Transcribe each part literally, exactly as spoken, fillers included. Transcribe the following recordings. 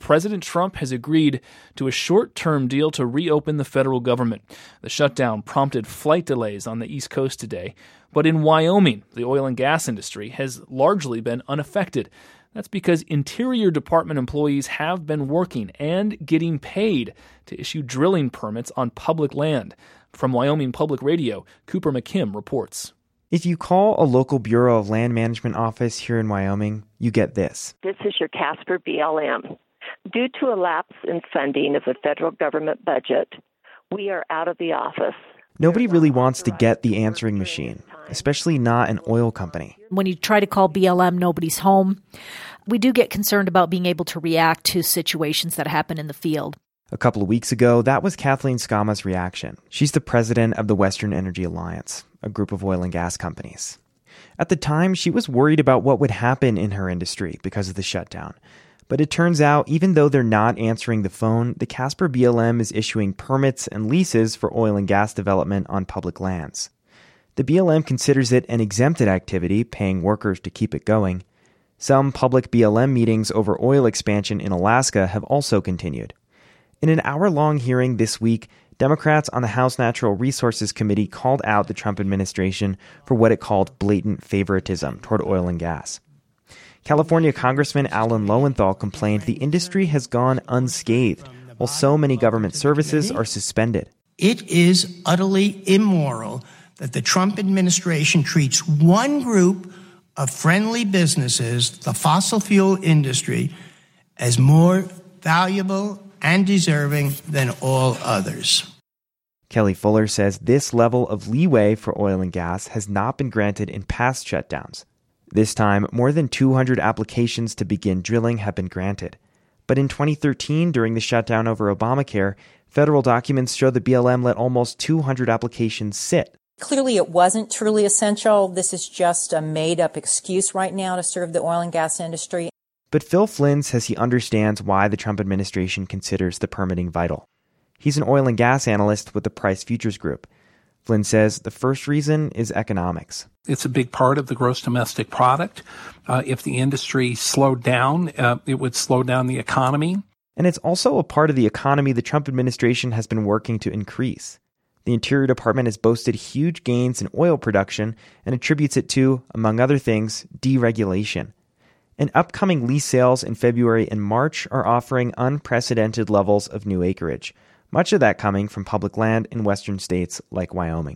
President Trump has agreed to a short-term deal to reopen the federal government. The shutdown prompted flight delays on the East Coast today, but in Wyoming, the oil and gas industry has largely been unaffected. That's because Interior Department employees have been working and getting paid to issue drilling permits on public land. From Wyoming Public Radio, Cooper McKim reports. If you call a local Bureau of Land Management office here in Wyoming, you get this. This is your Casper B L M. Due to a lapse in funding of the federal government budget, we are out of the office. Nobody really wants to get the answering machine, especially not an oil company. When you try to call B L M, nobody's home. We do get concerned about being able to react to situations that happen in the field. A couple of weeks ago, that was Kathleen Skama's reaction. She's the president of the Western Energy Alliance, a group of oil and gas companies. At the time, she was worried about what would happen in her industry because of the shutdown. But it turns out, even though they're not answering the phone, the Casper B L M is issuing permits and leases for oil and gas development on public lands. The B L M considers it an exempted activity, paying workers to keep it going. Some public B L M meetings over oil expansion in Alaska have also continued. In an hour-long hearing this week, Democrats on the House Natural Resources Committee called out the Trump administration for what it called blatant favoritism toward oil and gas. California Congressman Alan Lowenthal complained the industry has gone unscathed, while so many government services are suspended. It is utterly immoral that the Trump administration treats one group of friendly businesses, the fossil fuel industry, as more valuable and deserving than all others. Kelly Fuller says this level of leeway for oil and gas has not been granted in past shutdowns. This time, more than two hundred applications to begin drilling have been granted. But in twenty thirteen, during the shutdown over Obamacare, federal documents show the B L M let almost two hundred applications sit. Clearly, it wasn't truly essential. This is just a made-up excuse right now to serve the oil and gas industry. But Phil Flynn says he understands why the Trump administration considers the permitting vital. He's an oil and gas analyst with the Price Futures Group. Flynn says the first reason is economics. It's a big part of the gross domestic product. Uh, if the industry slowed down, uh, it would slow down the economy. And it's also a part of the economy the Trump administration has been working to increase. The Interior Department has boasted huge gains in oil production and attributes it to, among other things, deregulation. And upcoming lease sales in February and March are offering unprecedented levels of new acreage, much of that coming from public land in western states like Wyoming.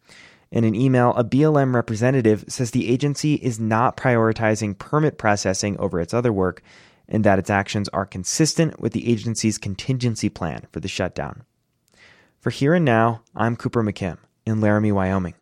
In an email, a B L M representative says the agency is not prioritizing permit processing over its other work and that its actions are consistent with the agency's contingency plan for the shutdown. For Here and Now, I'm Cooper McKim in Laramie, Wyoming.